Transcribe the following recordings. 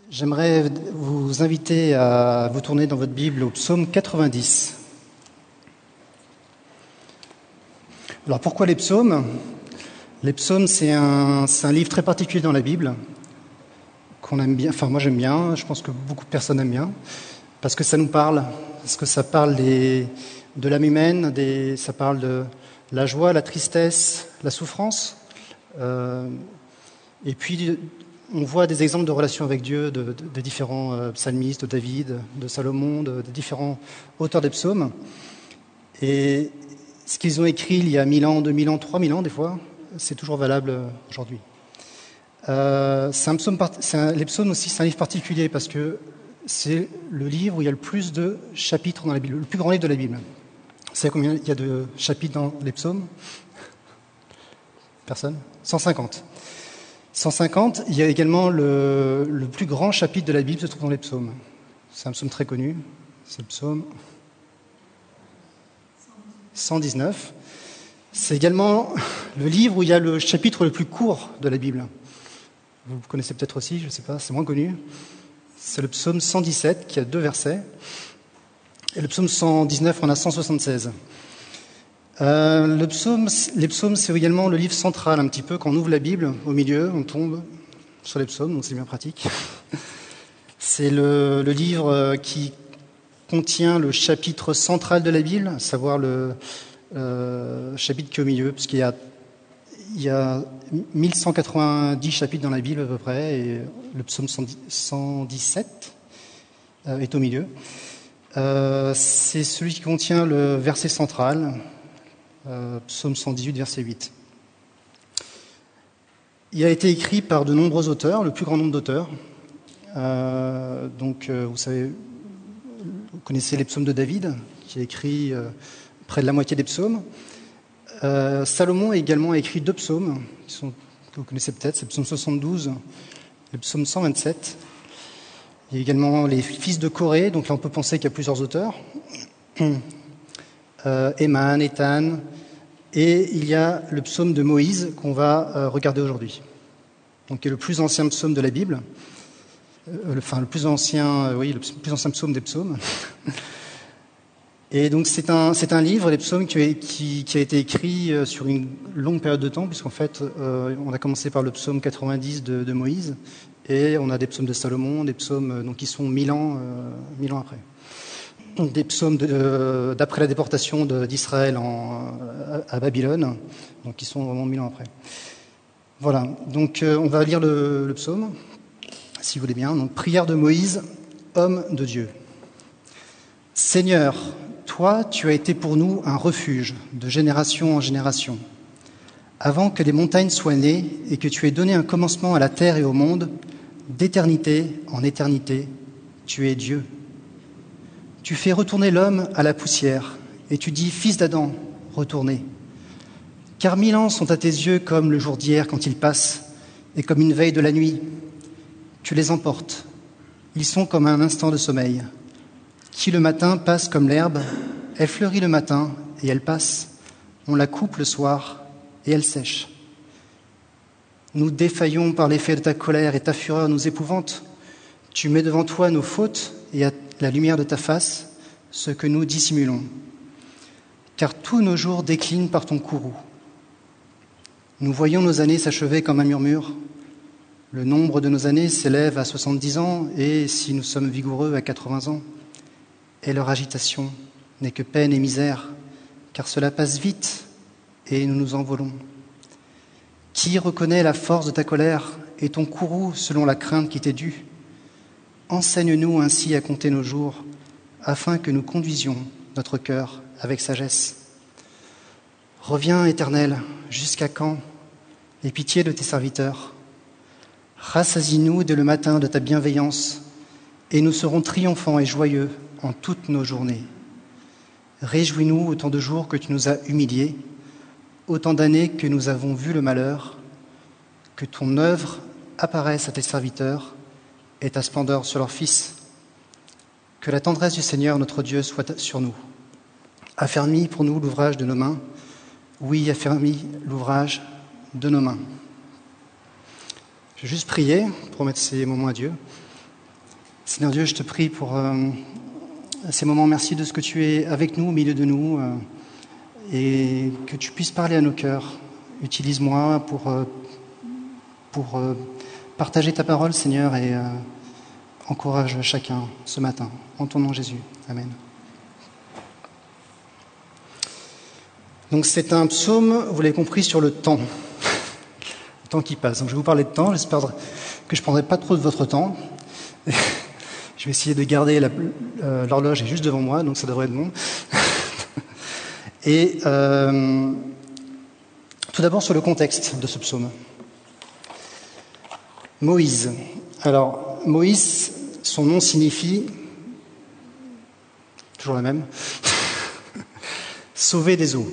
J'aimerais vous inviter à vous tourner dans votre Bible au psaume 90. Alors pourquoi les psaumes ? Les psaumes, c'est un livre très particulier dans la Bible, qu'on aime bien, enfin moi j'aime bien, je pense que beaucoup de personnes aiment bien, parce que ça nous parle, parce que ça parle de l'âme humaine, ça parle de la joie, la tristesse, la souffrance, et puis on voit des exemples de relations avec Dieu de différents psalmistes, de David, de Salomon, de différents auteurs des psaumes. Et ce qu'ils ont écrit il y a 1000 ans, 2000 ans, 3000 ans des fois, c'est toujours valable aujourd'hui. Les psaumes aussi, c'est un livre particulier parce que c'est le livre où il y a le plus de chapitres dans la Bible, le plus grand livre de la Bible. Vous savez combien il y a de chapitres dans les psaumes ? Personne ? 150. 150, il y a également le plus grand chapitre de la Bible se trouve dans les psaumes. C'est un psaume très connu, c'est le psaume 119. C'est également le livre où il y a le chapitre le plus court de la Bible. Vous connaissez peut-être aussi, je ne sais pas, c'est moins connu. C'est le psaume 117 qui a 2 versets. Et le psaume 119 en a 176. Les psaumes, c'est également le livre central, un petit peu. Quand on ouvre la Bible, au milieu, on tombe sur les psaumes, donc c'est bien pratique. C'est le livre qui contient le chapitre central de la Bible, à savoir le chapitre qui est au milieu, parce qu'il y a 1190 chapitres dans la Bible à peu près, et le psaume 117 est au milieu. C'est celui qui contient le verset central, psaume 118, verset 8. Il a été écrit par de nombreux auteurs, le plus grand nombre d'auteurs. Vous savez, vous connaissez les psaumes de David, qui a écrit près de la moitié des psaumes. Salomon a également écrit 2 psaumes, que vous connaissez peut-être, c'est le psaume 72 et le psaume 127. Il y a également les fils de Corée, donc là on peut penser qu'il y a plusieurs auteurs. Éman, Étan, et il y a le psaume de Moïse qu'on va regarder aujourd'hui, donc qui est le plus ancien psaume de la Bible, le plus ancien psaume des psaumes. Et donc c'est un livre, les psaumes, qui a été écrit sur une longue période de temps, puisqu'en fait on a commencé par le psaume 90 de Moïse, et on a des psaumes de Salomon, des psaumes qui sont 1000 ans après. Des psaumes d'après la déportation d'Israël à Babylone, donc qui sont vraiment 1000 ans après. Voilà, donc on va lire le psaume, si vous voulez bien. Donc, prière de Moïse, homme de Dieu. Seigneur, toi, tu as été pour nous un refuge de génération en génération. Avant que les montagnes soient nées et que tu aies donné un commencement à la terre et au monde, d'éternité en éternité, tu es Dieu. Tu fais retourner l'homme à la poussière, et tu dis, fils d'Adam, retournez. Car 1000 ans sont à tes yeux comme le jour d'hier quand il passe, et comme une veille de la nuit. Tu les emportes. Ils sont comme un instant de sommeil. Qui le matin passe comme l'herbe, elle fleurit le matin, et elle passe. On la coupe le soir, et elle sèche. Nous défaillons par l'effet de ta colère, et ta fureur nous épouvante. Tu mets devant toi nos fautes, et à la lumière de ta face, ce que nous dissimulons. Car tous nos jours déclinent par ton courroux. Nous voyons nos années s'achever comme un murmure. Le nombre de nos années s'élève à 70 ans, et si nous sommes vigoureux, à 80 ans. Et leur agitation n'est que peine et misère, car cela passe vite, et nous nous envolons. Qui reconnaît la force de ta colère et ton courroux selon la crainte qui t'est due ? Enseigne-nous ainsi à compter nos jours, afin que nous conduisions notre cœur avec sagesse. Reviens, Éternel, jusqu'à quand ? Aie pitié de tes serviteurs. Rassasie-nous dès le matin de ta bienveillance, et nous serons triomphants et joyeux en toutes nos journées. Réjouis-nous autant de jours que tu nous as humiliés, autant d'années que nous avons vu le malheur, que ton œuvre apparaisse à tes serviteurs, et ta splendeur sur leurs fils. Que la tendresse du Seigneur notre Dieu soit sur nous. Affermis pour nous l'ouvrage de nos mains. Oui, affermis l'ouvrage de nos mains. Je vais juste prier pour mettre ces moments à Dieu. Seigneur Dieu, je te prie pour ces moments. Merci de ce que tu es avec nous, au milieu de nous, et que tu puisses parler à nos cœurs. Utilise-moi pour partager ta parole, Seigneur, et encourage chacun ce matin. En ton nom, Jésus. Amen. Donc c'est un psaume, vous l'avez compris, sur le temps. Le temps qui passe. Donc je vais vous parler de temps. J'espère que je ne prendrai pas trop de votre temps. Je vais essayer de garder l'horloge est juste devant moi, donc ça devrait être bon. Et tout d'abord sur le contexte de ce psaume. Moïse. Alors, Moïse, son nom signifie, toujours la même, sauver des eaux.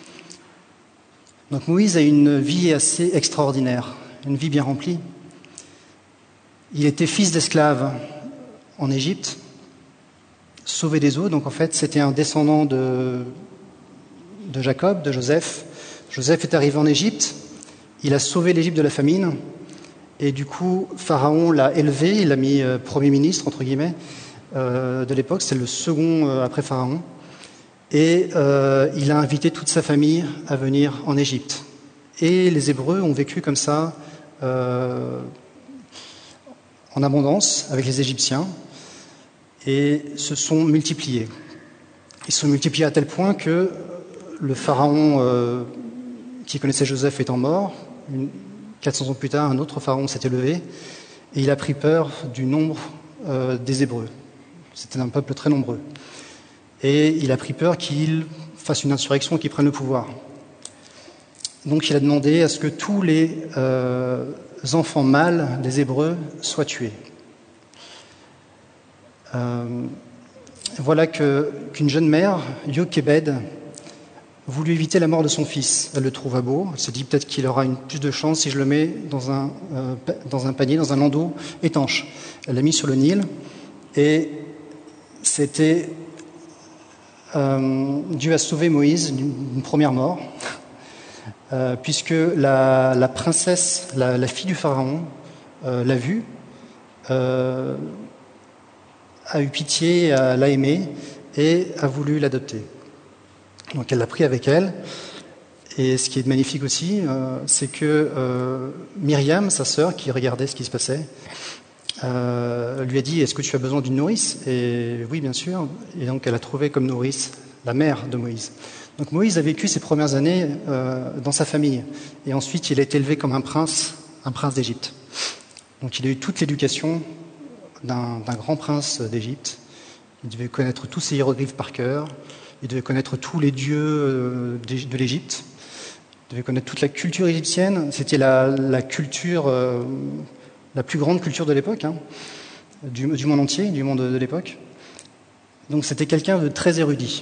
Donc Moïse a une vie assez extraordinaire, une vie bien remplie. Il était fils d'esclave en Égypte, sauvé des eaux. Donc en fait, c'était un descendant de Jacob, de Joseph. Joseph est arrivé en Égypte, il a sauvé l'Égypte de la famine, et du coup, Pharaon l'a élevé, il l'a mis premier ministre, entre guillemets, de l'époque. C'est le second après Pharaon. Et il a invité toute sa famille à venir en Égypte. Et les Hébreux ont vécu comme ça, en abondance, avec les Égyptiens, et se sont multipliés. Ils se sont multipliés à tel point que le pharaon qui connaissait Joseph étant mort, 400 ans plus tard, un autre pharaon s'était levé, et il a pris peur du nombre des Hébreux. C'était un peuple très nombreux. Et il a pris peur qu'il fasse une insurrection, qu'il prenne le pouvoir. Donc il a demandé à ce que tous les enfants mâles des Hébreux soient tués. Voilà qu'une jeune mère, Jochebed, voulut éviter la mort de son fils. Elle le trouva beau. Elle se dit peut-être qu'il aura plus de chance si je le mets dans un panier, dans un landau étanche. Elle l'a mis sur le Nil et c'était... Dieu a sauvé Moïse d'une première mort, puisque la princesse, la fille du pharaon, l'a vu, a eu pitié, l'a aimé et a voulu l'adopter. Donc elle l'a pris avec elle. Et ce qui est magnifique aussi, c'est que Myriam, sa sœur, qui regardait ce qui se passait, lui a dit « Est-ce que tu as besoin d'une nourrice ?» Et oui, bien sûr. Et donc elle a trouvé comme nourrice la mère de Moïse. Donc Moïse a vécu ses premières années dans sa famille. Et ensuite, il a été élevé comme un prince d'Égypte. Donc il a eu toute l'éducation d'un grand prince d'Égypte. Il devait connaître tous ses hiéroglyphes par cœur. Il devait connaître tous les dieux de l'Égypte. Il devait connaître toute la culture égyptienne. C'était la culture... la plus grande culture de l'époque, du monde entier, du monde de l'époque. Donc c'était quelqu'un de très érudit.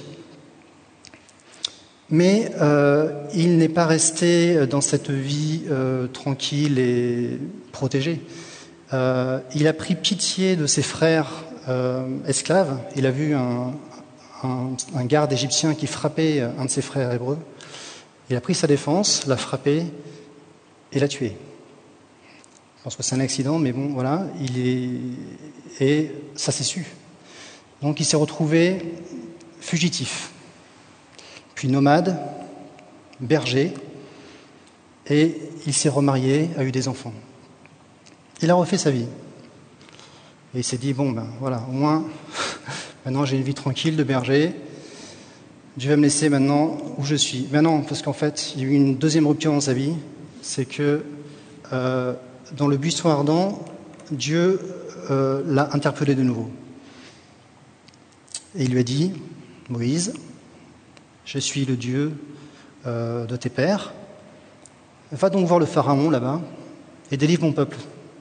Mais il n'est pas resté dans cette vie tranquille et protégée. Il a pris pitié de ses frères esclaves. Il a vu un garde égyptien qui frappait un de ses frères hébreux. Il a pris sa défense, l'a frappé et l'a tué. Je pense que c'est un accident, mais bon, voilà, et ça s'est su. Donc il s'est retrouvé fugitif, puis nomade, berger, et il s'est remarié, a eu des enfants. Il a refait sa vie. Et il s'est dit, bon, ben voilà, au moins, maintenant j'ai une vie tranquille de berger, Dieu va me laisser maintenant où je suis. Mais non, parce qu'en fait, il y a eu une deuxième rupture dans sa vie, c'est que... dans le buisson ardent, Dieu l'a interpellé de nouveau. Et il lui a dit, Moïse, je suis le Dieu de tes pères. Va donc voir le pharaon là-bas et délivre mon peuple.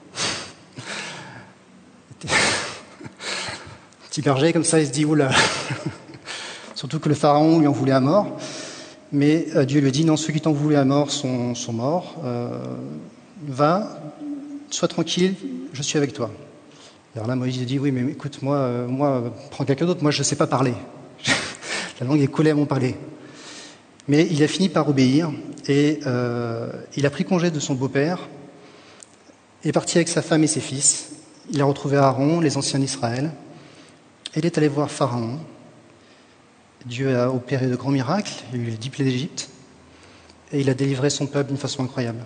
Petit berger comme ça, il se dit, oula. Surtout que le pharaon lui en voulait à mort. Mais Dieu lui a dit, non, ceux qui t'en voulaient à mort sont morts. Va, sois tranquille, je suis avec toi. Alors là, Moïse dit, oui, mais écoute, moi prends quelqu'un d'autre, moi je ne sais pas parler. La langue est collée à mon palais. Mais il a fini par obéir et il a pris congé de son beau-père, est parti avec sa femme et ses fils il a retrouvé Aaron, les anciens d'Israël, et il est allé voir Pharaon. Dieu a opéré de grands miracles, il y a eu les 10 plaies d'Égypte, et il a délivré son peuple d'une façon incroyable.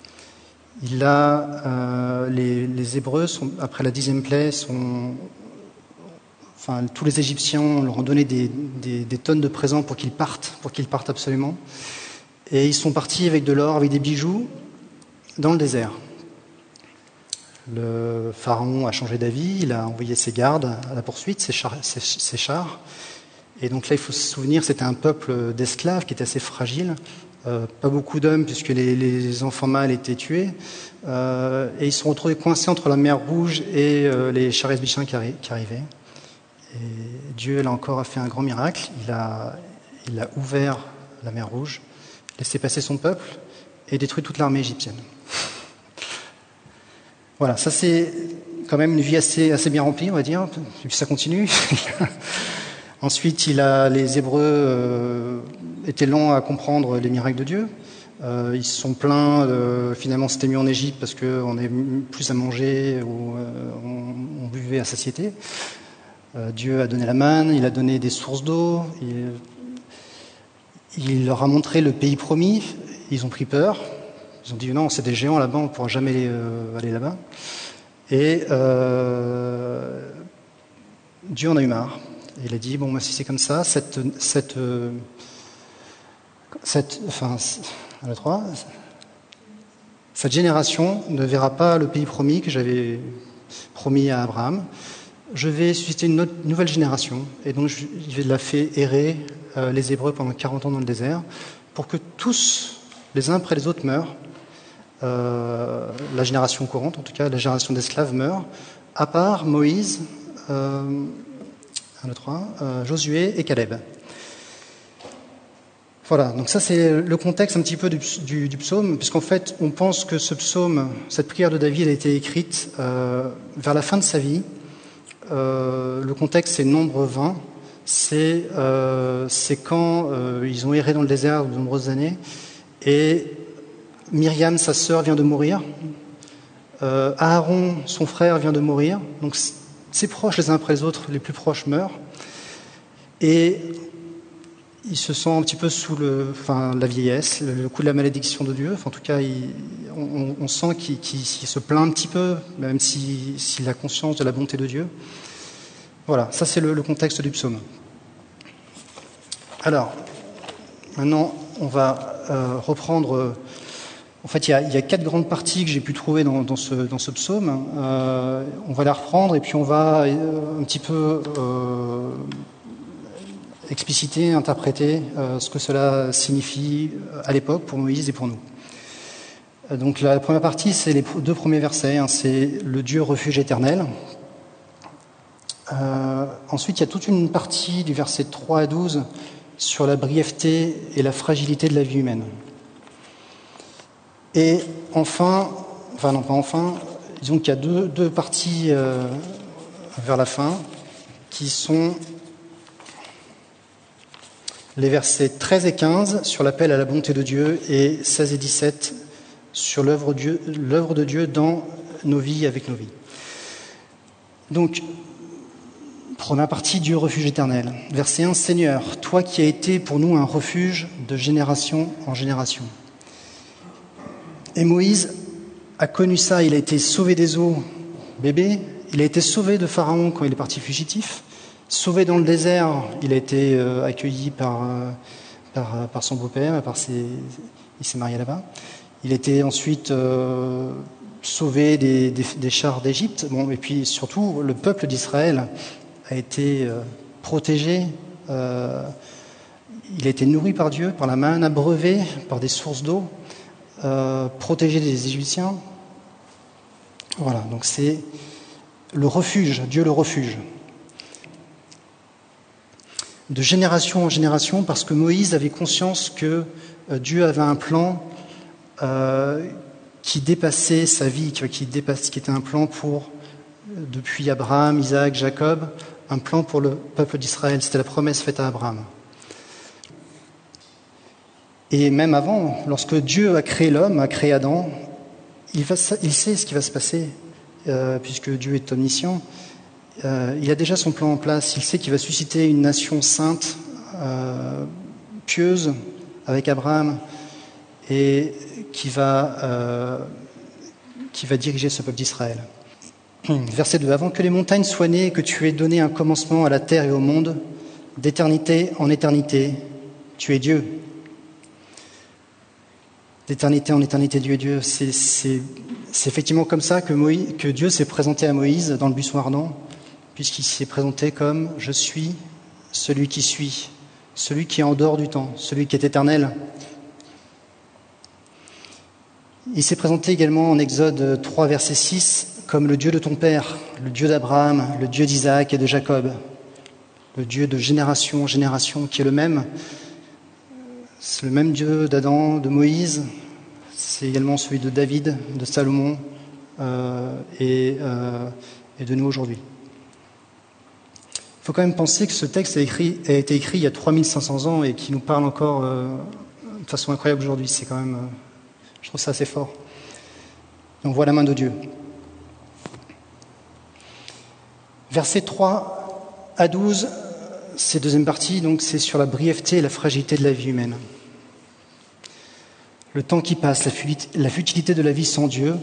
Les Hébreux, après la 10e plaie, tous les Égyptiens leur ont donné des tonnes de présents pour qu'ils partent absolument. Et ils sont partis avec de l'or, avec des bijoux, dans le désert. Le pharaon a changé d'avis, il a envoyé ses gardes à la poursuite, ses chars. Et donc là, il faut se souvenir, c'était un peuple d'esclaves qui était assez fragile. Pas beaucoup d'hommes puisque les enfants mâles étaient tués. Et ils se sont retrouvés coincés entre la mer Rouge et les chars égyptiens qui arrivaient. Et Dieu, là encore, a fait un grand miracle. Il a ouvert la mer Rouge, laissé passer son peuple et détruit toute l'armée égyptienne. Voilà, ça c'est quand même une vie assez bien remplie, on va dire. Et puis ça continue. Ensuite, les Hébreux étaient lents à comprendre les miracles de Dieu. Ils se sont plaints, finalement c'était mieux en Égypte parce qu'on avait plus à manger, ou on buvait à satiété. Dieu a donné la manne, il a donné des sources d'eau, il leur a montré le pays promis, ils ont pris peur, ils ont dit non, c'est des géants là-bas, on ne pourra jamais aller là-bas. Et Dieu en a eu marre. Il a dit, bon, si c'est comme ça, cette génération ne verra pas le pays promis que j'avais promis à Abraham. Je vais susciter une nouvelle génération. Et donc, il a fait errer les Hébreux pendant 40 ans dans le désert pour que tous, les uns après les autres, meurent. La génération courante, en tout cas, la génération d'esclaves meurt, à part Moïse, Josué et Caleb. Voilà, donc ça c'est le contexte un petit peu du psaume, puisqu'en fait on pense que ce psaume, cette prière de David a été écrite vers la fin de sa vie. Le contexte c'est Nombre 20, c'est quand ils ont erré dans le désert de nombreuses années, et Myriam, sa sœur, vient de mourir, Aaron, son frère, vient de mourir, donc ses proches, les uns après les autres, les plus proches meurent, et il se sent un petit peu sous la vieillesse, le coup de la malédiction de Dieu. En tout cas, on sent qu'il se plaint un petit peu, même s'il a conscience de la bonté de Dieu. Voilà, ça c'est le contexte du psaume. Alors, maintenant, on va reprendre. En fait, il y a 4 grandes parties que j'ai pu trouver dans ce psaume. On va les reprendre et puis on va un petit peu expliciter, interpréter ce que cela signifie à l'époque pour Moïse et pour nous. Donc la première partie, c'est les 2 premiers versets, c'est le Dieu refuge éternel. Ensuite, il y a toute une partie du verset 3 à 12 sur la brièveté et la fragilité de la vie humaine. Et disons qu'il y a deux parties vers la fin qui sont les versets 13 et 15 sur l'appel à la bonté de Dieu et 16 et 17 sur l'œuvre de Dieu dans nos vies, avec nos vies. Donc, première partie, Dieu refuge éternel. Verset 1, Seigneur, toi qui as été pour nous un refuge de génération en génération. Et Moïse a connu ça, il a été sauvé des eaux, bébé, il a été sauvé de Pharaon quand il est parti fugitif, sauvé dans le désert, il a été accueilli par son beau-père, il s'est marié là-bas. Il a été ensuite sauvé des chars d'Égypte. Bon, et puis surtout, le peuple d'Israël a été protégé, il a été nourri par Dieu, par la manne, abreuvé par des sources d'eau, protégé des Égyptiens. Voilà, donc c'est le refuge, Dieu le refuge. De génération en génération, parce que Moïse avait conscience que Dieu avait un plan qui dépassait sa vie, qui était un plan depuis Abraham, Isaac, Jacob, un plan pour le peuple d'Israël. C'était la promesse faite à Abraham. Et même avant, lorsque Dieu a créé l'homme, a créé Adam, il sait ce qui va se passer. puisque Dieu est omniscient, il a déjà son plan en place. Il sait qu'il va susciter une nation sainte, pieuse, avec Abraham, et qui va diriger ce peuple d'Israël. Verset 2. Avant que les montagnes soient nées, que tu aies donné un commencement à la terre et au monde, d'éternité en éternité, tu es Dieu. D'éternité en éternité, Dieu est Dieu. C'est effectivement comme ça que Dieu s'est présenté à Moïse dans le buisson ardent, puisqu'il s'est présenté comme « Je suis celui qui suis, celui qui est en dehors du temps, celui qui est éternel ». Il s'est présenté également en Exode 3, verset 6, comme le Dieu de ton père, le Dieu d'Abraham, le Dieu d'Isaac et de Jacob, le Dieu de génération en génération, qui est le même. C'est le même Dieu d'Adam, de Moïse, c'est également celui de David, de Salomon et de nous aujourd'hui. Il faut quand même penser que ce texte a été écrit il y a 3500 ans et qui nous parle encore de façon incroyable aujourd'hui. C'est quand même, je trouve ça assez fort. Et on voit la main de Dieu. Versets 3 à 12, c'est deuxième partie, donc c'est sur la brièveté et la fragilité de la vie humaine. Le temps qui passe, la futilité de la vie sans Dieu,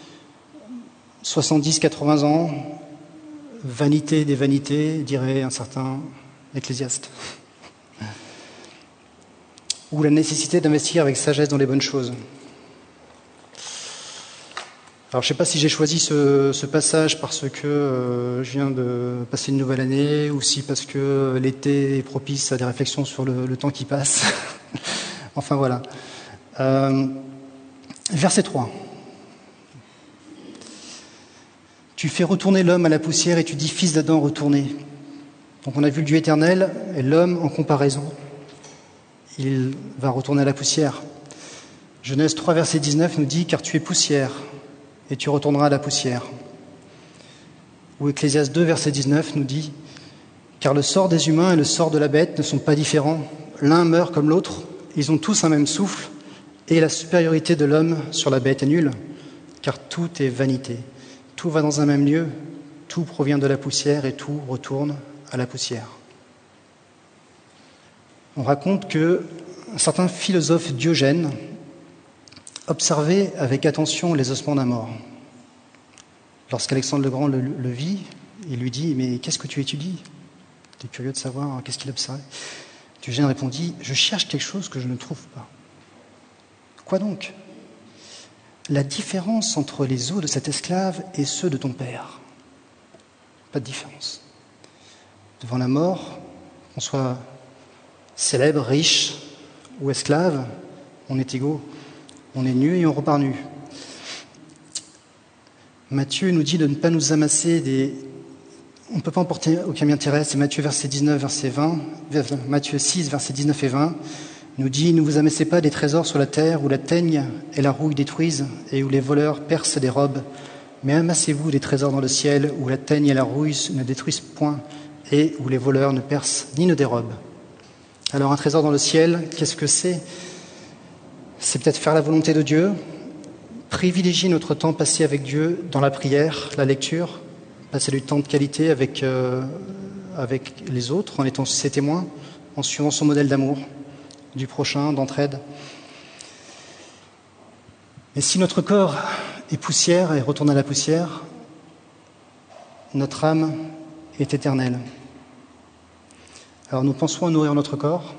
70, 80 ans, vanité des vanités, dirait un certain Ecclésiaste. Ou la nécessité d'investir avec sagesse dans les bonnes choses. Alors, je ne sais pas si j'ai choisi ce passage parce que je viens de passer une nouvelle année ou si parce que l'été est propice à des réflexions sur le temps qui passe. Enfin, voilà. Verset 3. Tu fais retourner l'homme à la poussière et tu dis, fils d'Adam, retournez. Donc on a vu le Dieu éternel et l'homme en comparaison. Il va retourner à la poussière. Genèse 3, verset 19 nous dit, car tu es poussière et tu retourneras à la poussière. Ou Ecclésiaste 2, verset 19 nous dit, car le sort des humains et le sort de la bête ne sont pas différents. L'un meurt comme l'autre, ils ont tous un même souffle, et la supériorité de l'homme sur la bête est nulle, car tout est vanité. Tout va dans un même lieu, tout provient de la poussière et tout retourne à la poussière. On raconte qu'un certain philosophe Diogène observait avec attention les ossements d'un mort. Lorsqu'Alexandre le Grand le vit, il lui dit « Mais qu'est-ce que tu étudies ?» Il était curieux de savoir qu'est-ce qu'il observait. Diogène répondit « Je cherche quelque chose que je ne trouve pas. » Quoi donc ? La différence entre les os de cet esclave et ceux de ton père. Pas de différence. Devant la mort, qu'on soit célèbre, riche ou esclave, on est égaux. On est nu et on repart nu. Matthieu nous dit de ne pas nous amasser des... On ne peut pas emporter aucun bien terrestre. C'est Matthieu verset 19, verset 20. Matthieu 6, verset 19 et 20 nous dit « Ne vous amassez pas des trésors sur la terre où la teigne et la rouille détruisent et où les voleurs percent des robes, mais amassez-vous des trésors dans le ciel où la teigne et la rouille ne détruisent point et où les voleurs ne percent ni ne dérobent. » Alors un trésor dans le ciel, qu'est-ce que c'est ? C'est peut-être faire la volonté de Dieu, privilégier notre temps passé avec Dieu dans la prière, la lecture, passer du temps de qualité avec les autres, en étant ses témoins, en suivant son modèle d'amour, du prochain, d'entraide. Mais si notre corps est poussière et retourne à la poussière, notre âme est éternelle. Alors nous pensons à nourrir notre corps.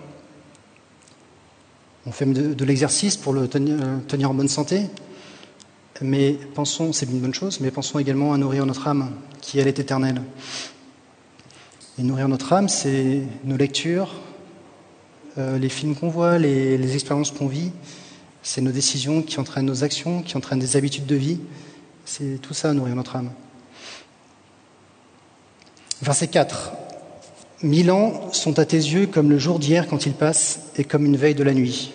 On fait de l'exercice pour le tenir en bonne santé, mais pensons, c'est une bonne chose, mais pensons également à nourrir notre âme, qui elle est éternelle. Et nourrir notre âme, c'est nos lectures, les films qu'on voit, les expériences qu'on vit, c'est nos décisions qui entraînent nos actions, qui entraînent des habitudes de vie. C'est tout ça, nourrir notre âme. Verset 4. 1000 ans sont à tes yeux comme le jour d'hier quand il passe et comme une veille de la nuit.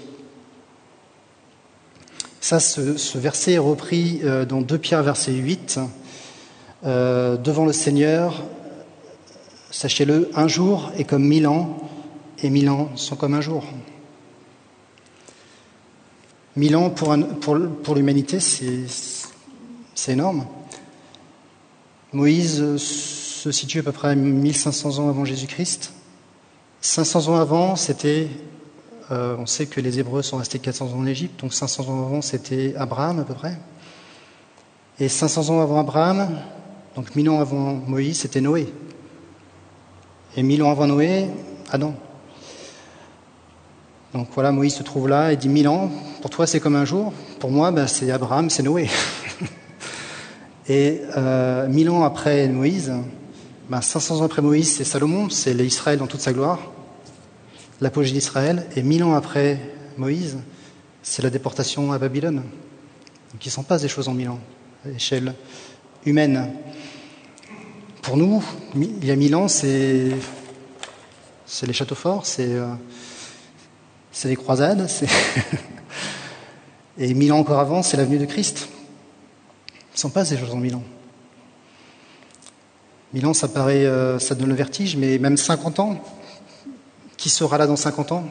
Ça, ce verset est repris dans 2 Pierre, verset 8. Devant le Seigneur, sachez-le, un jour est comme 1000 ans et 1000 ans sont comme un jour. 1000 ans pour l'humanité, c'est énorme. Moïse se situe à peu près à 1500 ans avant Jésus-Christ. 500 ans avant, c'était, on sait que les Hébreux sont restés 400 ans en Égypte, donc 500 ans avant, c'était Abraham à peu près. Et 500 ans avant Abraham, donc 1000 ans avant Moïse, c'était Noé. Et 1000 ans avant Noé, Adam. Donc voilà, Moïse se trouve là et dit 1000 ans, pour toi c'est comme un jour, pour moi c'est Abraham, c'est Noé. Et 1000 ans après Moïse, 500 ans après Moïse, c'est Salomon, c'est l'Israël dans toute sa gloire, l'apogée d'Israël. Et 1000 ans après Moïse, c'est la déportation à Babylone. Donc il s'en passe des choses en 1000 ans, à l'échelle humaine. Pour nous, il y a 1000 ans, c'est les châteaux forts, c'est les croisades, et 1000 ans encore avant, c'est l'avenue de Christ. Il s'en passe des choses en 1000 ans. 1000 ans, ça donne le vertige, mais même 50 ans, qui sera là dans 50 ans?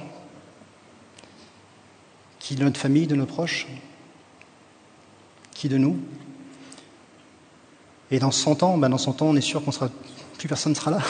Qui de notre famille, de nos proches? Qui de nous? Et dans 100 ans, on est sûr plus personne ne sera là.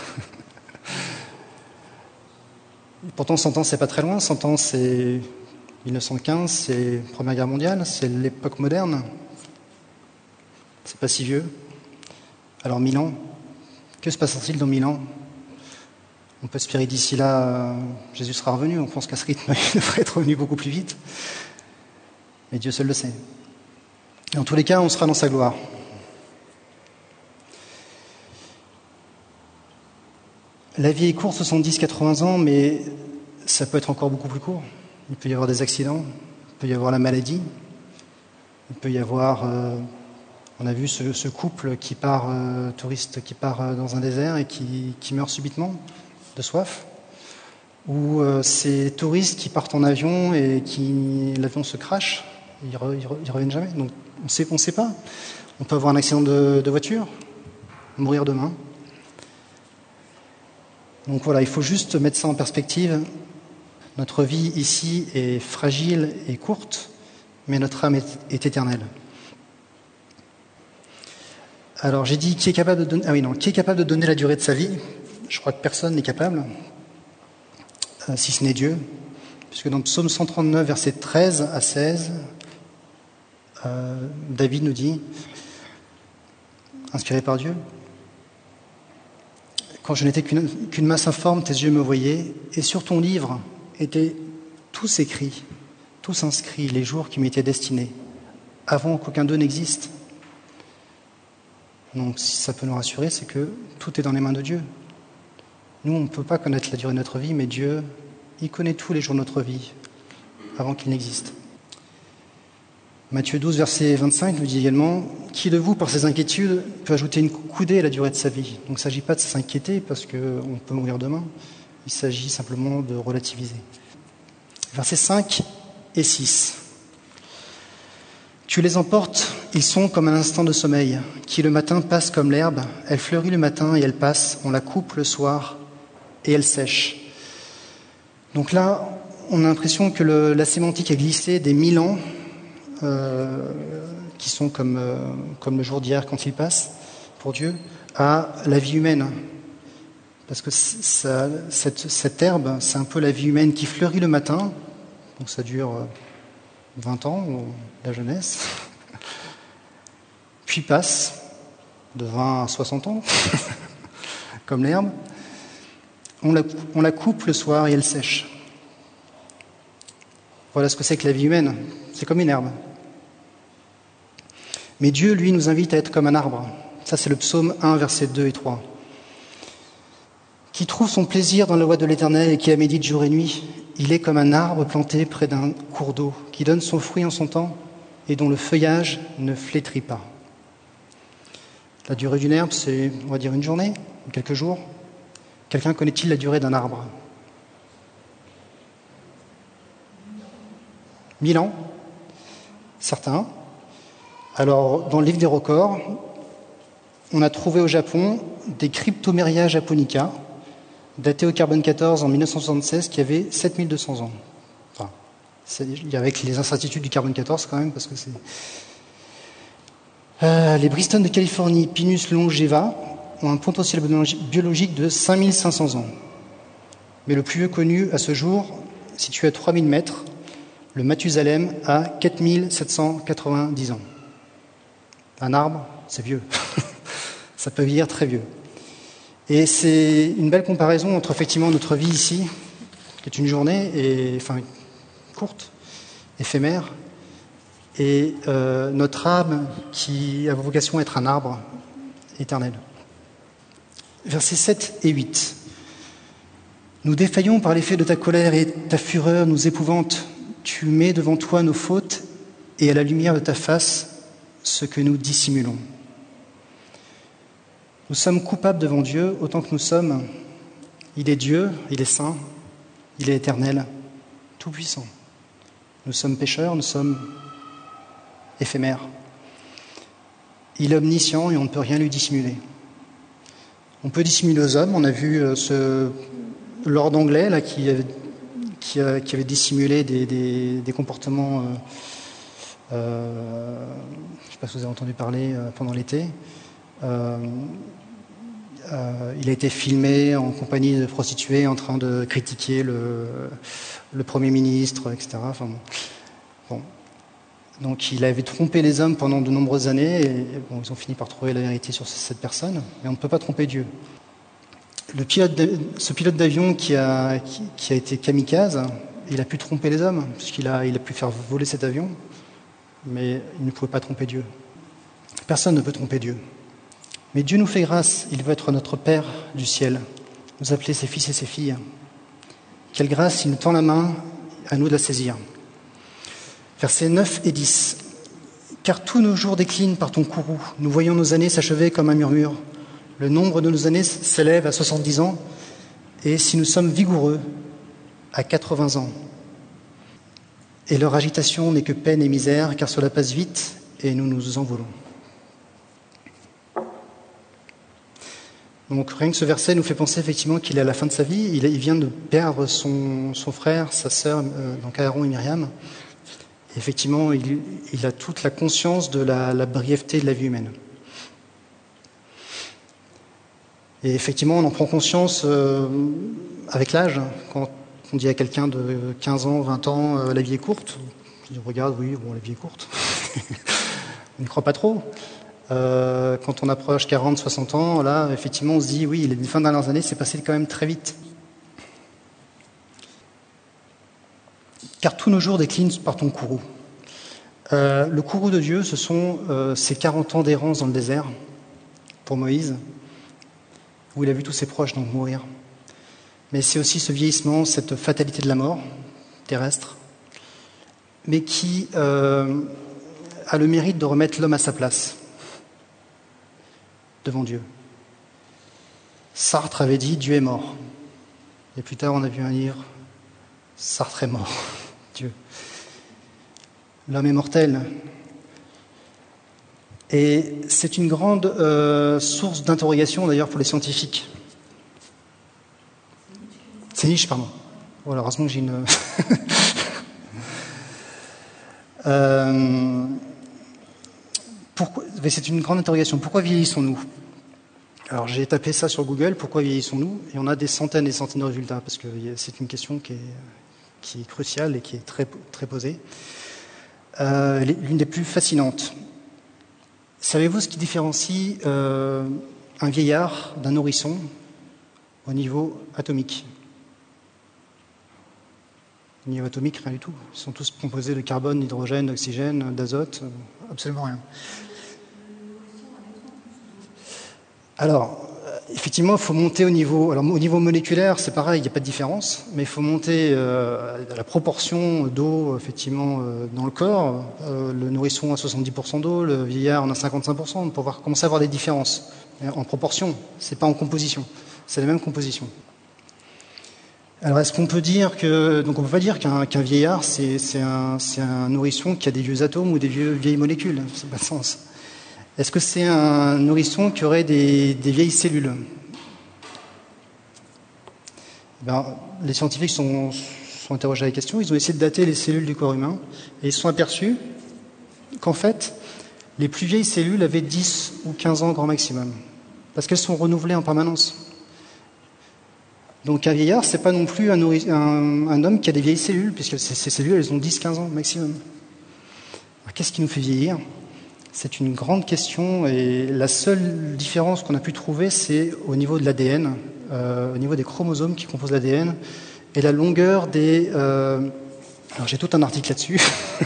Et pourtant, 100 ans, c'est pas très loin. 100 ans, c'est 1915, c'est la Première Guerre mondiale, c'est l'époque moderne. C'est pas si vieux. Alors 1000 ans, que se passera-t-il dans 1000 ans? On peut espérer d'ici là, Jésus sera revenu. On pense qu'à ce rythme, il devrait être revenu beaucoup plus vite. Mais Dieu seul le sait. Et en tous les cas, on sera dans sa gloire. La vie est courte, 70-80 ans, mais ça peut être encore beaucoup plus court. Il peut y avoir des accidents, il peut y avoir la maladie, il peut y avoir... on a vu ce couple qui part, touriste, qui part dans un désert et qui meurt subitement de soif. Ou ces touristes qui partent en avion et l'avion se crache, ils reviennent jamais. Donc on ne sait pas. On peut avoir un accident de voiture, mourir demain. Donc voilà, il faut juste mettre ça en perspective. Notre vie ici est fragile et courte, mais notre âme est éternelle. Alors j'ai dit qui est capable de donner la durée de sa vie? Je crois que personne n'est capable, si ce n'est Dieu, puisque dans le psaume 139, versets 13 à 16, David nous dit, inspiré par Dieu, « Quand je n'étais qu'une masse informe, tes yeux me voyaient, et sur ton livre étaient tous écrits, tous inscrits, les jours qui m'étaient destinés, avant qu'aucun d'eux n'existe. » Donc si ça peut nous rassurer, c'est que tout est dans les mains de Dieu. Nous, on ne peut pas connaître la durée de notre vie, mais Dieu, il connaît tous les jours de notre vie, avant qu'il n'existe. Matthieu 12, verset 25, nous dit également « Qui de vous, par ses inquiétudes, peut ajouter une coudée à la durée de sa vie ?» Donc il ne s'agit pas de s'inquiéter parce qu'on peut mourir demain, il s'agit simplement de relativiser. Versets 5 et 6. « Tu les emportes, ils sont comme un instant de sommeil, qui le matin passe comme l'herbe, elle fleurit le matin et elle passe, on la coupe le soir et elle sèche. » Donc là, on a l'impression que la sémantique a glissé des 1000 ans, qui sont comme le jour d'hier quand il passe, pour Dieu, à la vie humaine. Parce que cette herbe, c'est un peu la vie humaine qui fleurit le matin, donc ça dure 20 ans, la jeunesse, puis passe de 20 à 60 ans, comme l'herbe. On la coupe le soir et elle sèche. Voilà ce que c'est que la vie humaine. C'est comme une herbe. Mais Dieu, lui, nous invite à être comme un arbre. Ça, c'est le psaume 1, versets 2 et 3. Qui trouve son plaisir dans la loi de l'Éternel et qui la médite jour et nuit. Il est comme un arbre planté près d'un cours d'eau, qui donne son fruit en son temps et dont le feuillage ne flétrit pas. La durée d'une herbe, c'est, on va dire, une journée, quelques jours. Quelqu'un connaît-il la durée d'un arbre? 1000 ans? Certains. Alors, dans le livre des records, on a trouvé au Japon des Cryptomeria japonica, datés au carbone 14 en 1976, qui avaient 7200 ans. Enfin, avec les incertitudes du carbone 14 quand même, parce que c'est... Les Bristons de Californie, Pinus longeva, ont un potentiel biologique de 5500 ans. Mais le plus vieux connu à ce jour, situé à 3000 mètres, le Mathusalem, a 4790 ans. Un arbre, c'est vieux. Ça peut vieillir très vieux. Et c'est une belle comparaison entre effectivement notre vie ici, qui est une journée, courte, éphémère, et notre âme qui a vocation à être un arbre éternel. Versets 7 et 8. Nous défaillons par l'effet de ta colère et ta fureur nous épouvante. Tu mets devant toi nos fautes et à la lumière de ta face ce que nous dissimulons. Nous sommes coupables devant Dieu autant que nous sommes. Il est Dieu, il est saint, il est éternel, tout-puissant. Nous sommes pécheurs, nous sommes éphémère. Il est omniscient et on ne peut rien lui dissimuler. On peut dissimuler aux hommes. On a vu ce lord anglais là, qui avait dissimulé des comportements, je ne sais pas si vous avez entendu parler pendant l'été. Il a été filmé en compagnie de prostituées en train de critiquer le Premier ministre, etc. Enfin, bon. Donc il avait trompé les hommes pendant de nombreuses années et ils ont fini par trouver la vérité sur cette personne, mais on ne peut pas tromper Dieu. Ce pilote d'avion qui a été kamikaze, il a pu tromper les hommes, puisqu'il a pu faire voler cet avion, mais il ne pouvait pas tromper Dieu. Personne ne peut tromper Dieu. Mais Dieu nous fait grâce, il veut être notre Père du ciel, nous appeler ses fils et ses filles. Quelle grâce, il nous tend la main, à nous de la saisir. Versets 9 et 10. Car tous nos jours déclinent par ton courroux. Nous voyons nos années s'achever comme un murmure. Le nombre de nos années s'élève à 70 ans. Et si nous sommes vigoureux, à 80 ans. Et leur agitation n'est que peine et misère, car cela passe vite et nous nous envolons. Donc rien que ce verset nous fait penser effectivement qu'il est à la fin de sa vie. Il vient de perdre son frère, sa sœur, donc Aaron et Myriam. Effectivement, il a toute la conscience de la brièveté de la vie humaine. Et effectivement, on en prend conscience avec l'âge. Quand on dit à quelqu'un de 15 ans, 20 ans, la vie est courte, il regarde, oui, bon, la vie est courte. On n'y croit pas trop. Quand on approche 40, 60 ans, là, effectivement, on se dit, oui, les 20 dernières années, c'est passé quand même très vite. Car tous nos jours déclinent par ton courroux. Le courroux de Dieu, ce sont ces 40 ans d'errance dans le désert pour Moïse, où il a vu tous ses proches donc mourir. Mais c'est aussi ce vieillissement, cette fatalité de la mort terrestre, mais qui a le mérite de remettre l'homme à sa place devant Dieu. Sartre avait dit « Dieu est mort ». Et plus tard, on a vu un livre « Sartre est mort ». Dieu. L'homme est mortel. Et c'est une grande source d'interrogation, d'ailleurs, pour les scientifiques. C'est Nietzsche, pardon. Voilà, heureusement que j'ai une... Mais c'est une grande interrogation. Pourquoi vieillissons-nous ? Alors, j'ai tapé ça sur Google, pourquoi vieillissons-nous ? Et on a des centaines et des centaines de résultats, parce que c'est une question qui est cruciale et qui est très, très posée. L'une des plus fascinantes. Savez-vous ce qui différencie un vieillard d'un nourrisson au niveau atomique ? Au niveau atomique, rien du tout. Ils sont tous composés de carbone, d'hydrogène, d'oxygène, d'azote, absolument rien. Alors, effectivement, il faut monter au niveau... Alors, au niveau moléculaire, c'est pareil, il n'y a pas de différence, mais il faut monter à la proportion d'eau, effectivement, dans le corps. Le nourrisson a 70% d'eau, le vieillard en a 55%, pour commencer à avoir des différences. En proportion, c'est pas en composition. C'est la même composition. Alors, est-ce qu'on peut dire que... Donc, on ne peut pas dire qu'un vieillard, c'est un nourrisson qui a des vieux atomes ou des vieilles molécules. Ça n'a pas de sens. Est-ce que c'est un nourrisson qui aurait des vieilles cellules ? Les scientifiques sont interrogés à la question. Ils ont essayé de dater les cellules du corps humain et ils se sont aperçus qu'en fait, Les plus vieilles cellules avaient 10 ou 15 ans grand maximum, parce qu'elles sont renouvelées en permanence. Donc un vieillard, ce n'est pas non plus un homme qui a des vieilles cellules, puisque ces cellules, elles ont 10-15 ans maximum. Alors, qu'est-ce qui nous fait vieillir ? C'est une grande question, et la seule différence qu'on a pu trouver, c'est au niveau de l'ADN, au niveau des chromosomes qui composent l'ADN, et la longueur des... alors j'ai tout un article là-dessus.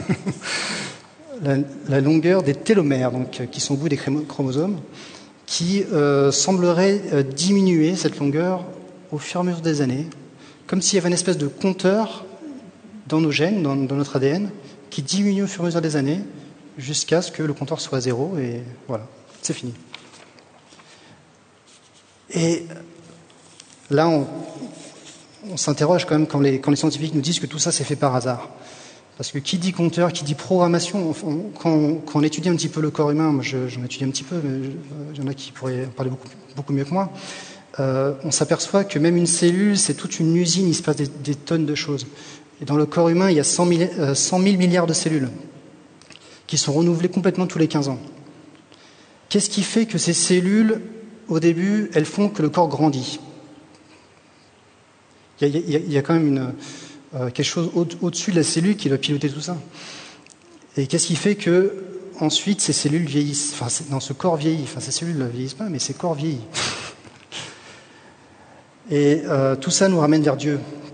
la longueur des télomères, donc, qui sont au bout des chromosomes, qui semblerait diminuer cette longueur au fur et à mesure des années, comme s'il y avait une espèce de compteur dans nos gènes, dans notre ADN, qui diminue au fur et à mesure des années, jusqu'à ce que le compteur soit à 0, et voilà, c'est fini. Et là, on s'interroge quand même quand les scientifiques nous disent que tout ça c'est fait par hasard. Parce que qui dit compteur, qui dit programmation, quand on étudie un petit peu le corps humain, moi j'en étudie un petit peu, mais il y en a qui pourraient en parler beaucoup mieux que moi, on s'aperçoit que même une cellule, c'est toute une usine, il se passe des tonnes de choses. Et dans le corps humain, il y a 100 000 milliards de cellules qui sont renouvelées complètement tous les 15 ans. Qu'est-ce qui fait que ces cellules, au début, elles font que le corps grandit ? Il y a quand même quelque chose au-dessus de la cellule qui doit piloter tout ça. Et qu'est-ce qui fait que ensuite ces cellules vieillissent ? Enfin, ce corps vieillit. Enfin, ces cellules ne vieillissent pas, mais ces corps vieillissent. Et tout ça nous ramène vers Dieu.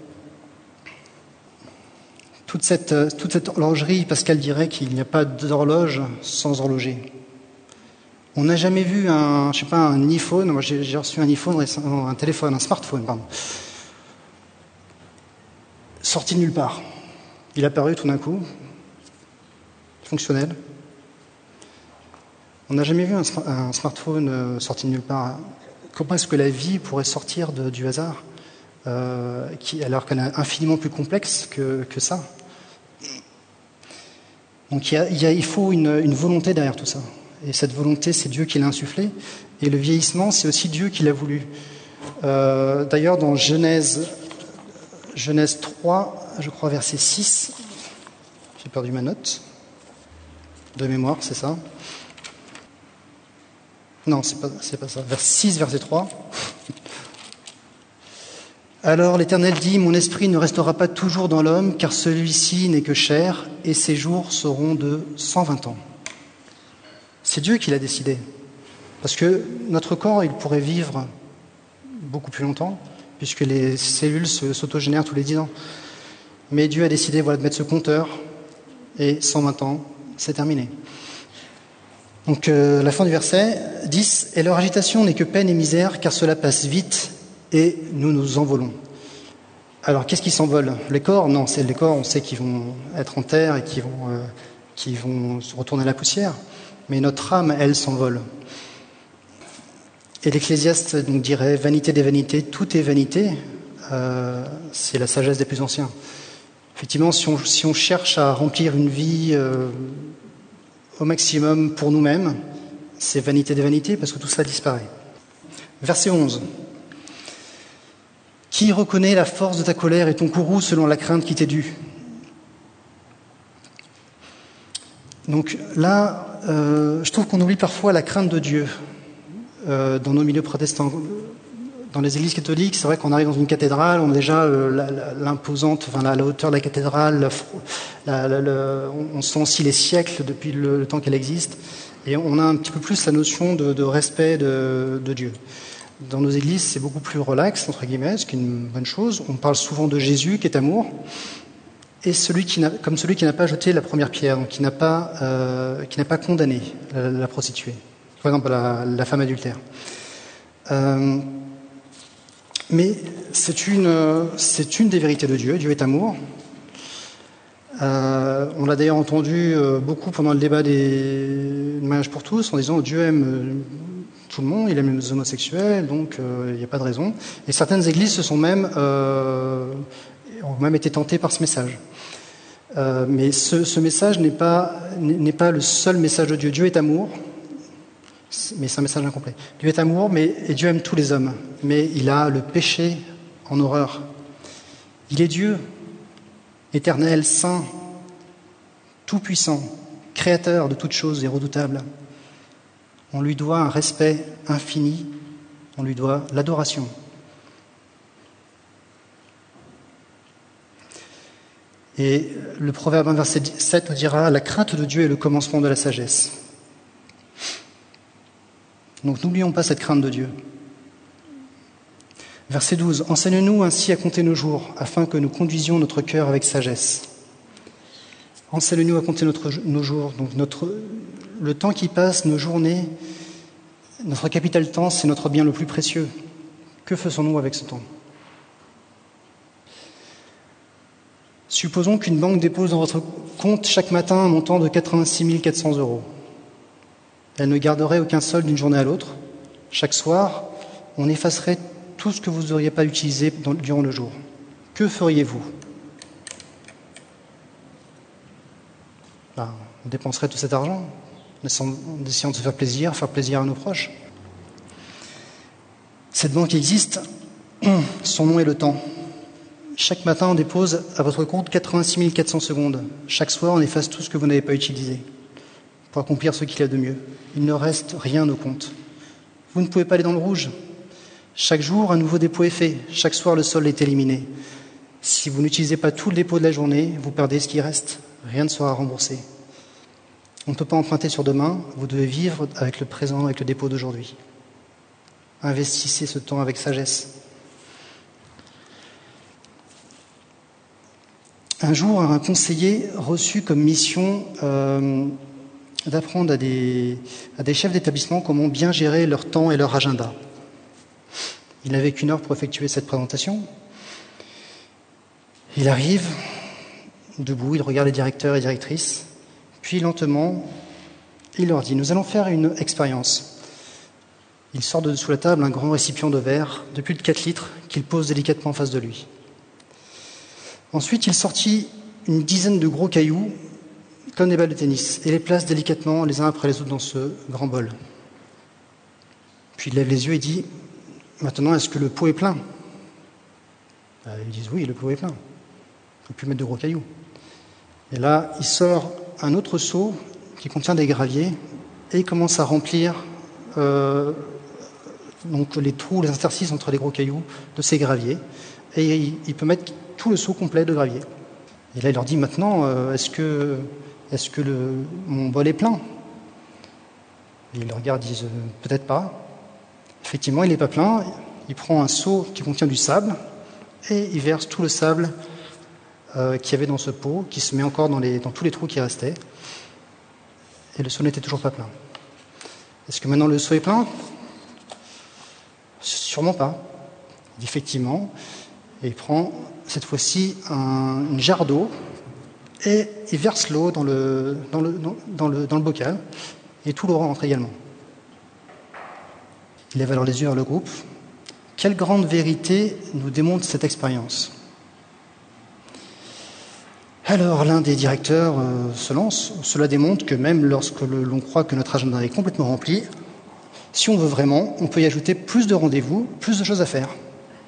Toute cette horlogerie, Pascal dirait qu'il n'y a pas d'horloge sans horloger. On n'a jamais vu un iPhone. Moi, j'ai reçu un iPhone, un téléphone, un smartphone, pardon. Sorti de nulle part. Il est apparu tout d'un coup, fonctionnel. On n'a jamais vu un smartphone sorti de nulle part. Comment est-ce que la vie pourrait sortir du hasard, alors qu'elle est infiniment plus complexe que ça ? Donc il faut une volonté derrière tout ça. Et cette volonté, c'est Dieu qui l'a insufflée. Et le vieillissement, c'est aussi Dieu qui l'a voulu. D'ailleurs, dans Genèse 3, je crois, verset 6, j'ai perdu ma note, de mémoire, c'est ça ? Non, c'est pas ça. Vers 6, verset 3. Alors l'Éternel dit, « Mon esprit ne restera pas toujours dans l'homme, car celui-ci n'est que chair, et ses jours seront de 120 ans. » C'est Dieu qui l'a décidé. Parce que notre corps, il pourrait vivre beaucoup plus longtemps, puisque les cellules s'autogénèrent tous les 10 ans. Mais Dieu a décidé de mettre ce compteur, et 120 ans, c'est terminé. Donc la fin du verset 10, « Et leur agitation n'est que peine et misère, car cela passe vite, et nous nous envolons. » Alors qu'est-ce qui s'envole ? Les corps ? Non, c'est les corps, on sait qu'ils vont être en terre et qu'ils vont se retourner à la poussière. Mais notre âme, elle, s'envole. Et l'Ecclésiaste donc dirait, « Vanité des vanités, tout est vanité. » C'est la sagesse des plus anciens. Effectivement, si on cherche à remplir une vie au maximum pour nous-mêmes, c'est vanité des vanités, parce que tout cela disparaît. Verset 11. « Qui reconnaît la force de ta colère et ton courroux selon la crainte qui t'est due ?» Donc là, je trouve qu'on oublie parfois la crainte de Dieu dans nos milieux protestants. Dans les églises catholiques, c'est vrai qu'on arrive dans une cathédrale, on a déjà l'imposante, enfin la hauteur de la cathédrale, on sent aussi les siècles depuis le temps qu'elle existe, et on a un petit peu plus la notion de respect de Dieu. Dans nos églises, c'est beaucoup plus relax, entre guillemets, ce qui est une bonne chose. On parle souvent de Jésus, qui est amour, et comme celui qui n'a pas jeté la première pierre, donc qui n'a pas condamné la prostituée, par exemple la femme adultère. Mais c'est une des vérités de Dieu. Dieu est amour. On l'a d'ailleurs entendu beaucoup pendant le débat des mariages pour tous, en disant Dieu aime tout le monde, il aime les homosexuels, donc il n'y a pas de raison. Et certaines églises ont même été tentées par ce message. Mais ce message n'est pas le seul message de Dieu. Dieu est amour. Mais c'est un message incomplet. Dieu est amour, et Dieu aime tous les hommes, mais il a le péché en horreur. Il est Dieu, éternel, saint, tout-puissant, créateur de toutes choses et redoutable. On lui doit un respect infini, on lui doit l'adoration. Et le Proverbe 1, verset 7 nous dira « La crainte de Dieu est le commencement de la sagesse ». Donc n'oublions pas cette crainte de Dieu. Verset 12 « Enseigne-nous ainsi à compter nos jours, afin que nous conduisions notre cœur avec sagesse. » Enseigne-nous à compter nos jours, donc le temps qui passe, nos journées, notre capital temps, c'est notre bien le plus précieux. Que faisons-nous avec ce temps ? Supposons qu'une banque dépose dans votre compte chaque matin un montant de 86 400 €. Elle ne garderait aucun solde d'une journée à l'autre. Chaque soir, on effacerait tout ce que vous n'auriez pas utilisé durant le jour. Que feriez-vous ? On dépenserait tout cet argent en essayant de se faire plaisir à nos proches. Cette banque existe, son nom est le temps. Chaque matin, on dépose à votre compte 86 400 secondes. Chaque soir, on efface tout ce que vous n'avez pas utilisé pour accomplir ce qu'il y a de mieux. Il ne reste rien au compte. Vous ne pouvez pas aller dans le rouge. Chaque jour, un nouveau dépôt est fait. Chaque soir, le solde est éliminé. Si vous n'utilisez pas tout le dépôt de la journée, vous perdez ce qui reste. Rien ne sera remboursé. On ne peut pas emprunter sur demain. Vous devez vivre avec le présent, avec le dépôt d'aujourd'hui. Investissez ce temps avec sagesse. Un jour, un conseiller reçut comme mission d'apprendre à des chefs d'établissement comment bien gérer leur temps et leur agenda. Il n'avait qu'une heure pour effectuer cette présentation. Il arrive, debout, il regarde les directeurs et directrices, puis lentement, il leur dit « Nous allons faire une expérience ». Il sort de dessous la table un grand récipient de verre de plus de 4 litres qu'il pose délicatement en face de lui. Ensuite, il sortit une dizaine de gros cailloux, comme des balles de tennis, et les place délicatement les uns après les autres dans ce grand bol. Puis il lève les yeux et dit « Maintenant, est-ce que le pot est plein ?» Ils disent « Oui, le pot est plein. On ne peut plus mettre de gros cailloux. » Et là, il sort un autre seau qui contient des graviers et il commence à remplir donc les trous, les interstices entre les gros cailloux de ces graviers. Et il peut mettre tout le seau complet de gravier. Et là, il leur dit maintenant, est-ce que mon bol est plein ? Et ils le regardent, ils disent peut-être pas. Effectivement, il n'est pas plein. Il prend un seau qui contient du sable et il verse tout le sable qu'il y avait dans ce pot, qui se met encore dans tous les trous qui restaient. Et le seau n'était toujours pas plein. Est-ce que maintenant le seau est plein ? Sûrement pas. Il dit effectivement. Et il prend cette fois-ci une jarre d'eau et il verse l'eau dans le bocal et tout l'eau rentre également. Il lève alors les yeux vers le groupe. Quelle grande vérité nous démontre cette expérience ? Alors l'un des directeurs se lance. Cela démontre que même lorsque l'on croit que notre agenda est complètement rempli, si on veut vraiment, on peut y ajouter plus de rendez-vous, plus de choses à faire.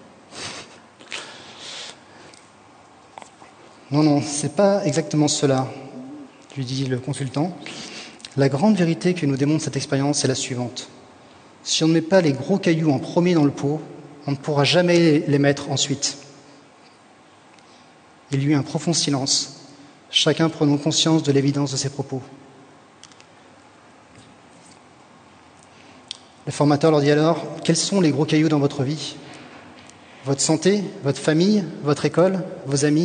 Non, c'est pas exactement cela, lui dit le consultant. La grande vérité que nous démontre cette expérience est la suivante. Si on ne met pas les gros cailloux en premier dans le pot, on ne pourra jamais les mettre ensuite. Il y eut un profond silence, chacun prenant conscience de l'évidence de ses propos. Le formateur leur dit alors, quels sont les gros cailloux dans votre vie ? Votre santé, votre famille, votre école, vos amis ?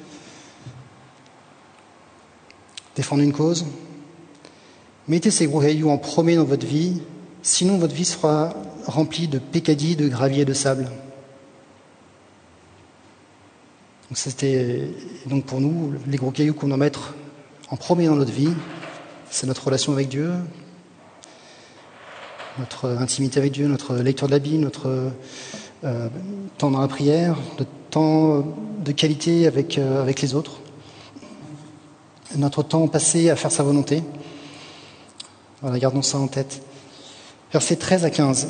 Défendre une cause. Mettez ces gros cailloux en premier dans votre vie, sinon votre vie sera remplie de peccadilles, de gravier et de sable. Donc pour nous, les gros cailloux qu'on doit mettre en premier dans notre vie, c'est notre relation avec Dieu, notre intimité avec Dieu, notre lecture de la Bible, notre temps dans la prière, notre temps de qualité avec les autres, notre temps passé à faire sa volonté. Voilà, gardons ça en tête. Versets 13 à 15.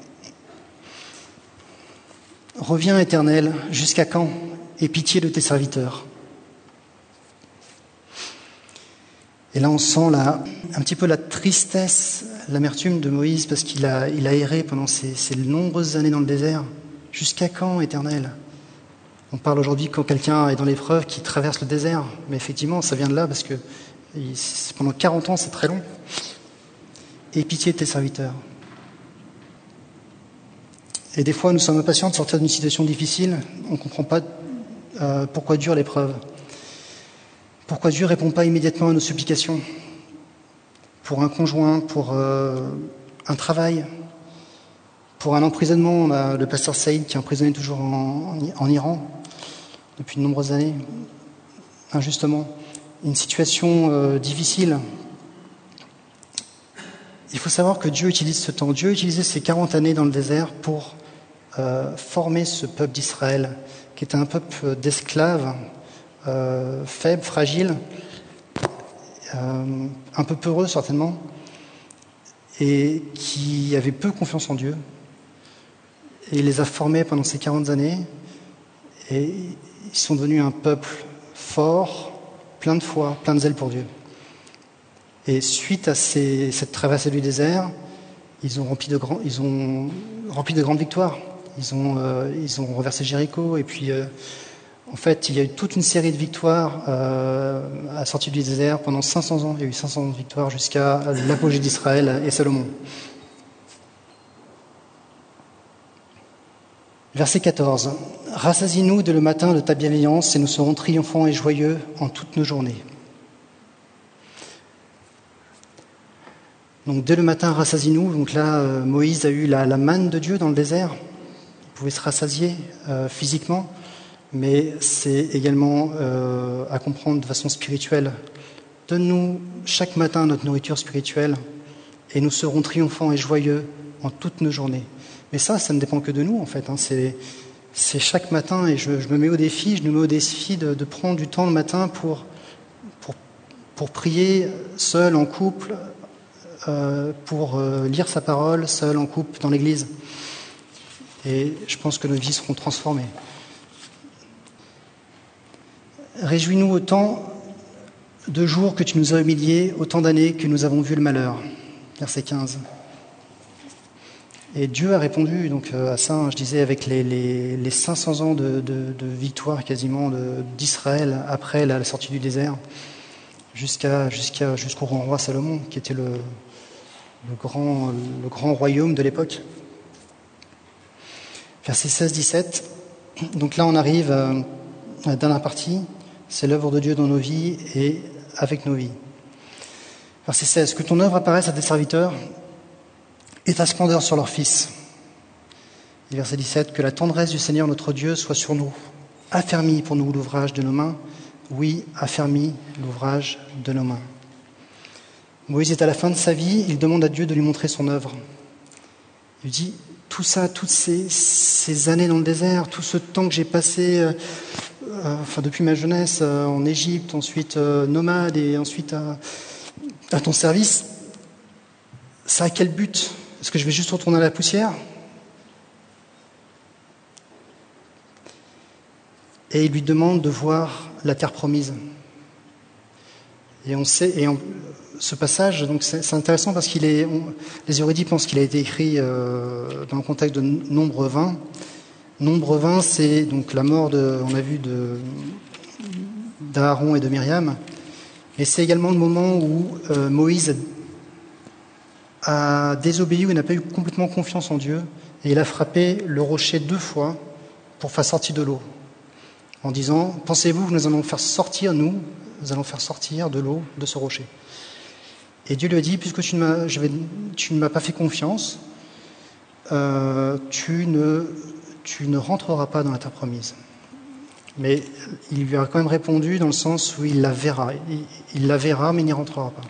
Reviens, Éternel, jusqu'à quand ? Aie pitié de tes serviteurs. Et là, on sent un petit peu la tristesse, l'amertume de Moïse, parce qu'il a erré pendant ces nombreuses années dans le désert. Jusqu'à quand, Éternel ? On parle aujourd'hui quand quelqu'un est dans l'épreuve, qui traverse le désert. Mais effectivement, ça vient de là, parce que pendant 40 ans, c'est très long. Aie pitié de tes serviteurs. Et des fois, nous sommes impatients de sortir d'une situation difficile. On ne comprend pas pourquoi dure l'épreuve. Pourquoi Dieu ne répond pas immédiatement à nos supplications ? Pour un conjoint, pour un travail, pour un emprisonnement. On a le pasteur Saïd qui est emprisonné toujours en Iran depuis de nombreuses années, injustement. Une situation difficile. Il faut savoir que Dieu utilise ce temps. Dieu utilisait ces 40 années dans le désert pour former ce peuple d'Israël, qui était un peuple d'esclaves, faible, fragile, un peu peureux certainement, et qui avait peu confiance en Dieu. Et il les a formés pendant ces 40 années, et ils sont devenus un peuple fort, plein de foi, plein de zèle pour Dieu. Et suite à cette traversée du désert, ils ont rempli de grandes victoires. Ils ont renversé Jéricho, et puis en fait, il y a eu toute une série de victoires à la sortie du désert pendant 500 ans. Il y a eu 500 victoires jusqu'à l'apogée d'Israël et Salomon. Verset 14. « Rassasie-nous dès le matin de ta bienveillance, et nous serons triomphants et joyeux en toutes nos journées. » Donc dès le matin, rassasie-nous. Donc là, Moïse a eu la manne de Dieu dans le désert. Il pouvait se rassasier physiquement, mais c'est également à comprendre de façon spirituelle. Donne-nous chaque matin notre nourriture spirituelle, et nous serons triomphants et joyeux en toutes nos journées. Mais ça ne dépend que de nous, en fait. C'est chaque matin, et je me mets au défi, de prendre du temps le matin pour prier seul, en couple, pour lire sa parole, seul, en couple, dans l'église. Et je pense que nos vies seront transformées. Réjouis-nous autant de jours que tu nous as humiliés, autant d'années que nous avons vu le malheur. Verset 15. Et Dieu a répondu donc à ça, je disais, avec les 500 ans de victoire quasiment d'Israël après la sortie du désert, jusqu'au roi Salomon, qui était le grand royaume de l'époque. Versets 16-17. Donc là, on arrive à la dernière partie. C'est l'œuvre de Dieu dans nos vies et avec nos vies. Verset 16. Que ton œuvre apparaisse à tes serviteurs et ta splendeur sur leurs fils. Et verset 17. Que la tendresse du Seigneur notre Dieu soit sur nous. Affermis pour nous l'ouvrage de nos mains. Oui, affermis l'ouvrage de nos mains. Moïse est à la fin de sa vie. Il demande à Dieu de lui montrer son œuvre. Il dit, tout ça, toutes ces années dans le désert, tout ce temps que j'ai passé, depuis ma jeunesse en Égypte, ensuite nomade et ensuite à ton service, ça a quel but ? Est-ce que je vais juste retourner à la poussière ? Et il lui demande de voir la terre promise. Et on sait, ce passage, donc c'est intéressant parce les érudits pensent qu'il a été écrit dans le contexte de Nombre 20. Nombre 20, c'est donc la mort d'Aaron et de Myriam. Et c'est également le moment où Moïse a désobéi, où il n'a pas eu complètement confiance en Dieu, et il a frappé le rocher 2 fois pour faire sortir de l'eau, en disant, pensez-vous que nous allons faire sortir de l'eau de ce rocher. Et Dieu lui a dit, puisque tu ne m'as pas fait confiance, tu ne rentreras pas dans la terre promise. Mais il lui a quand même répondu dans le sens où il la verra. Il la verra, mais il n'y rentrera pas.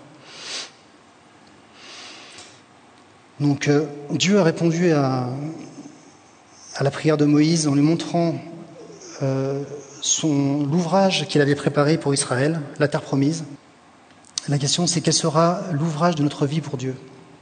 Donc Dieu a répondu à la prière de Moïse en lui montrant l'ouvrage qu'il avait préparé pour Israël, la terre promise. La question, c'est quel sera l'ouvrage de notre vie pour Dieu ?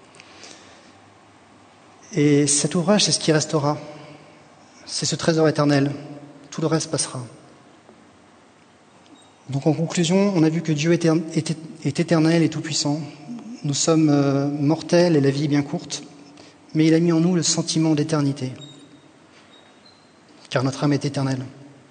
Et cet ouvrage, c'est ce qui restera. C'est ce trésor éternel. Tout le reste passera. Donc en conclusion, on a vu que Dieu est éternel et tout-puissant. Nous sommes mortels et la vie est bien courte, mais il a mis en nous le sentiment d'éternité, car notre âme est éternelle.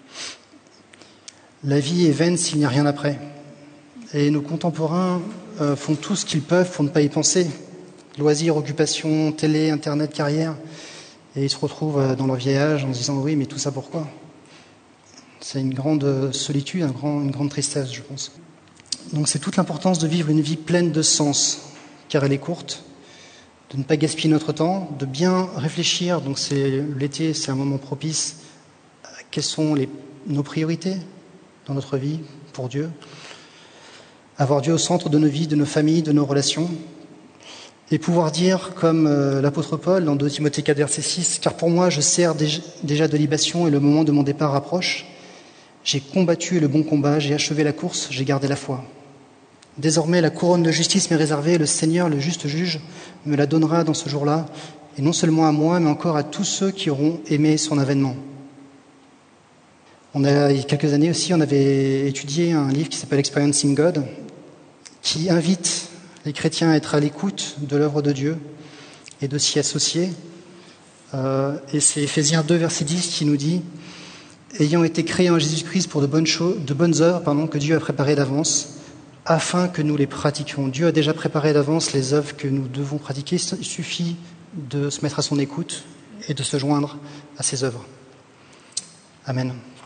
La vie est vaine s'il n'y a rien après. Et nos contemporains font tout ce qu'ils peuvent pour ne pas y penser. Loisirs, occupations, télé, internet, carrière. Et ils se retrouvent dans leur vieil âge en se disant « oui, mais tout ça pourquoi ?» C'est une grande solitude, une grande tristesse, je pense. Donc c'est toute l'importance de vivre une vie pleine de sens, car elle est courte, de ne pas gaspiller notre temps, de bien réfléchir. Donc l'été, c'est un moment propice. Quelles sont nos priorités dans notre vie pour Dieu? Avoir Dieu au centre de nos vies, de nos familles, de nos relations. Et pouvoir dire, comme l'apôtre Paul dans 2 Timothée 4, verset 6, « Car pour moi, je sers déjà de libation et le moment de mon départ approche. J'ai combattu le bon combat, j'ai achevé la course, j'ai gardé la foi. Désormais, la couronne de justice m'est réservée, le Seigneur, le juste juge, me la donnera dans ce jour-là, et non seulement à moi, mais encore à tous ceux qui auront aimé son avènement. » Il y a quelques années aussi, on avait étudié un livre qui s'appelle « Experiencing God », qui invite les chrétiens à être à l'écoute de l'œuvre de Dieu et de s'y associer. Et c'est Éphésiens 2, verset 10 qui nous dit « Ayant été créés en Jésus-Christ pour de bonnes œuvres que Dieu a préparées d'avance, afin que nous les pratiquions. » Dieu a déjà préparé d'avance les œuvres que nous devons pratiquer. Il suffit de se mettre à son écoute et de se joindre à ses œuvres. Amen.